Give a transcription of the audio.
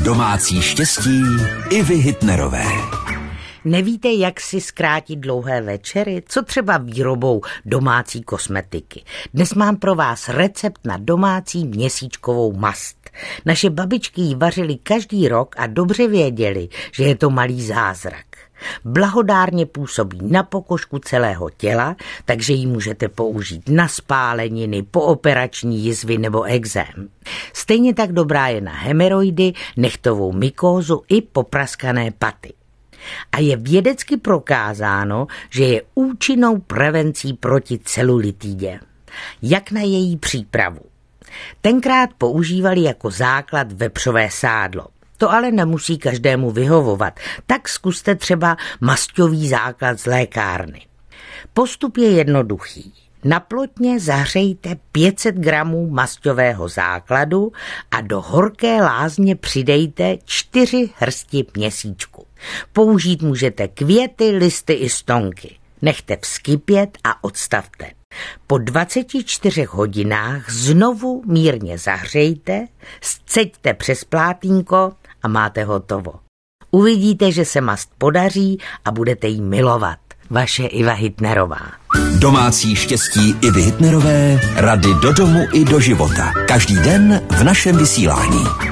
Domácí štěstí Ivy Hitnerové. Nevíte, jak si zkrátit dlouhé večery? Co třeba výrobou domácí kosmetiky? Dnes mám pro vás recept na domácí měsíčkovou mast. Naše babičky ji vařily každý rok a dobře věděli, že je to malý zázrak. Blahodárně působí na pokožku celého těla, takže ji můžete použít na spáleniny, pooperační jizvy nebo ekzém. Stejně tak dobrá je na hemeroidy, nechtovou mykózu i popraskané paty. A je vědecky prokázáno, že je účinnou prevencí proti celulitidě. Jak na její přípravu? Tenkrát používali jako základ vepřové sádlo. To ale nemusí každému vyhovovat, tak zkuste třeba masťový základ z lékárny. Postup je jednoduchý. Na plotně zahřejte 500 gramů masťového základu a do horké lázně přidejte 4 hrsti měsíčku. Použít můžete květy, listy i stonky. Nechte vzkypět a odstavte. Po 24 hodinách znovu mírně zahřejte, sceďte přes plátínko a máte hotovo. Uvidíte, že se mast podaří a budete jí milovat. Vaše Iva Hitnerová. Domácí štěstí Ivy Hitnerové, rady do domu i do života. Každý den v našem vysílání.